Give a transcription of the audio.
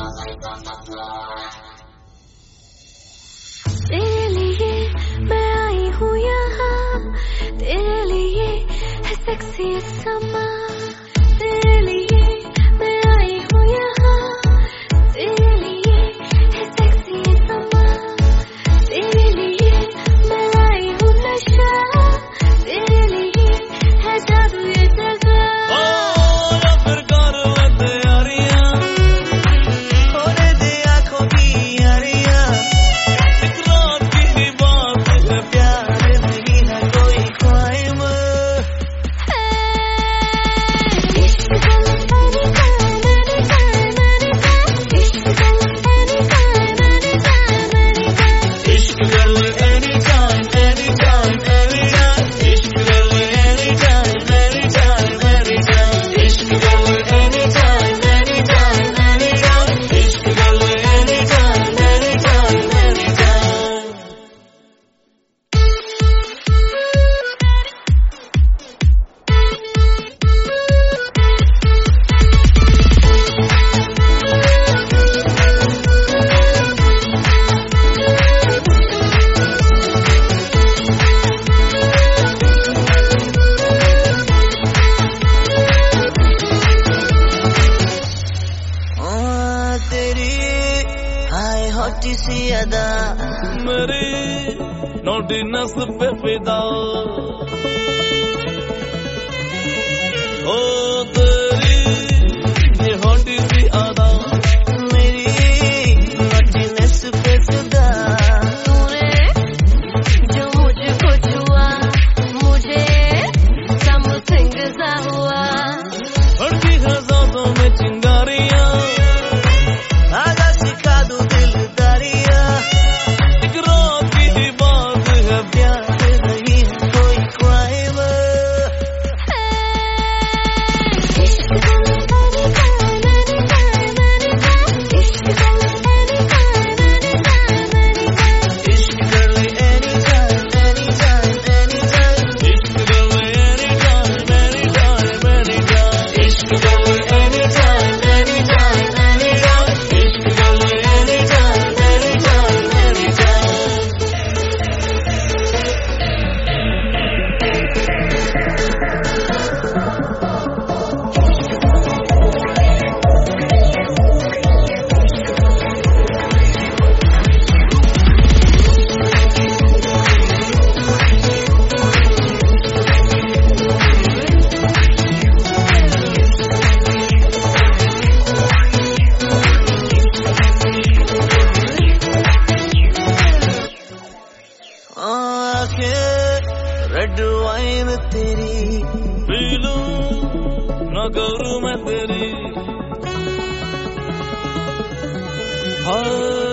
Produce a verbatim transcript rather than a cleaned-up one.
तेरे लिए मैं आई हूँ यहाँ, तेरे लिए है सेक्सी समा। तेरे लिए मैं आई हूँ यहाँ, तेरे लिए है सेक्सी समा। तेरे लिए मैं आई हूँ नशा, तेरे लिए है जादू ये जगह। हॉटी सी अदा मेरी नोटिनस पे फिदा, ओ तेरी ये हॉटी सी अदा मेरी नोटिनस पे फिदा। तूने जो मुझको छुआ मुझे समथिंग सा हुआ। हड़की हजारों में चिंगारियां आगा सिखा दो दिलदारिया। एक रात की बात है प्यार नहीं है कोई क्राइम। इश्क कर ले any time any time any time. इश्क कर ले any time any time any time. इश्क कर ले any time any time any time. इश्क कर ले any time any time any time. Red wine तेरी पी लूं न करूं मैं तेरी। हाँ